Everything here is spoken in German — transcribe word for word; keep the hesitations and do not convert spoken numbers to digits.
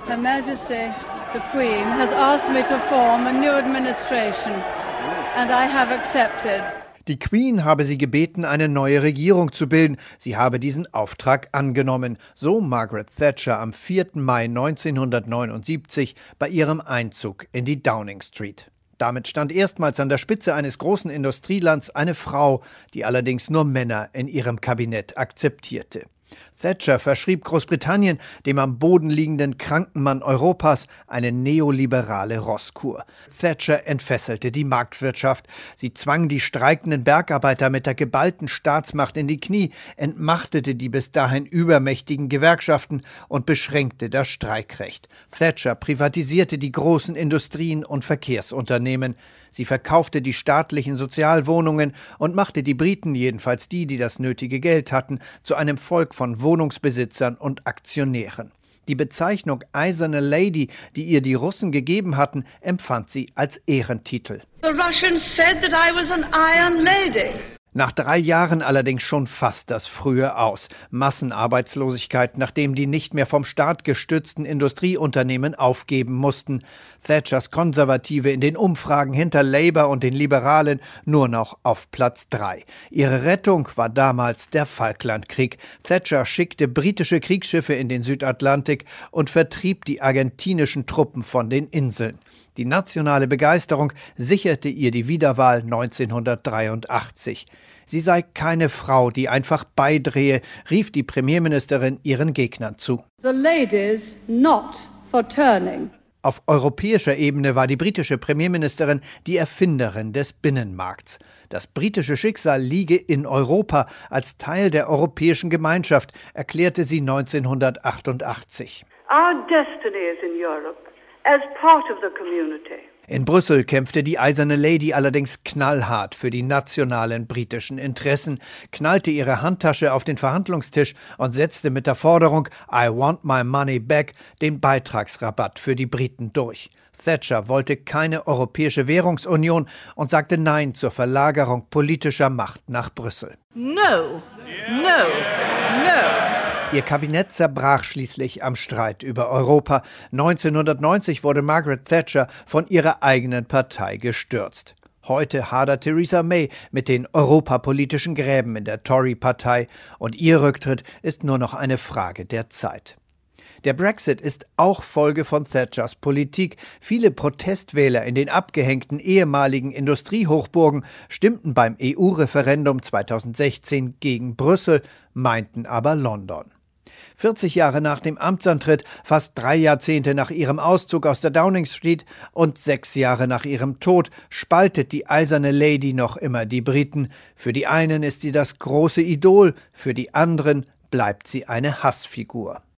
Her Majesty, the Queen, has asked me to form a new administration, and I have accepted. Die Queen habe sie gebeten, eine neue Regierung zu bilden. Sie habe diesen Auftrag angenommen, so Margaret Thatcher am vierten Mai neunzehnhundertneunundsiebzig bei ihrem Einzug in die Downing Street. Damit stand erstmals an der Spitze eines großen Industrielands eine Frau, die allerdings nur Männer in ihrem Kabinett akzeptierte. Thatcher verschrieb Großbritannien, dem am Boden liegenden kranken Mann Europas, eine neoliberale Rosskur. Thatcher entfesselte die Marktwirtschaft. Sie zwang die streikenden Bergarbeiter mit der geballten Staatsmacht in die Knie, entmachtete die bis dahin übermächtigen Gewerkschaften und beschränkte das Streikrecht. Thatcher privatisierte die großen Industrien und Verkehrsunternehmen. Sie verkaufte die staatlichen Sozialwohnungen und machte die Briten, jedenfalls die, die das nötige Geld hatten, zu einem Volk von Wohnungsbesitzern und Aktionären. Die Bezeichnung Eiserne Lady, die ihr die Russen gegeben hatten, empfand sie als Ehrentitel. The Russians said that I was an Iron Lady. Nach drei Jahren allerdings schon fast das Frühe aus. Massenarbeitslosigkeit, nachdem die nicht mehr vom Staat gestützten Industrieunternehmen aufgeben mussten. Thatchers Konservative in den Umfragen hinter Labour und den Liberalen nur noch auf Platz drei. Ihre Rettung war damals der Falklandkrieg. Thatcher schickte britische Kriegsschiffe in den Südatlantik und vertrieb die argentinischen Truppen von den Inseln. Die nationale Begeisterung sicherte ihr die Wiederwahl neunzehnhundertdreiundachtzig. Sie sei keine Frau, die einfach beidrehe, rief die Premierministerin ihren Gegnern zu. The ladies not for turning. Auf europäischer Ebene war die britische Premierministerin die Erfinderin des Binnenmarkts. Das britische Schicksal liege in Europa als Teil der Europäischen Gemeinschaft, erklärte sie neunzehnhundertachtundachtzig. Our destiny is in Europe. As part of the community. In Brüssel kämpfte die Eiserne Lady allerdings knallhart für die nationalen britischen Interessen, knallte ihre Handtasche auf den Verhandlungstisch und setzte mit der Forderung I want my money back den Beitragsrabatt für die Briten durch. Thatcher wollte keine europäische Währungsunion und sagte Nein zur Verlagerung politischer Macht nach Brüssel. No, no, no. Ihr Kabinett zerbrach schließlich am Streit über Europa. neunzehnhundertneunzig wurde Margaret Thatcher von ihrer eigenen Partei gestürzt. Heute hadert Theresa May mit den europapolitischen Gräben in der Tory-Partei und ihr Rücktritt ist nur noch eine Frage der Zeit. Der Brexit ist auch Folge von Thatchers Politik. Viele Protestwähler in den abgehängten ehemaligen Industriehochburgen stimmten beim E U-Referendum zweitausendsechzehn gegen Brüssel, meinten aber London. vierzig Jahre nach dem Amtsantritt, fast drei Jahrzehnte nach ihrem Auszug aus der Downing Street und sechs Jahre nach ihrem Tod spaltet die Eiserne Lady noch immer die Briten. Für die einen ist sie das große Idol, für die anderen bleibt sie eine Hassfigur.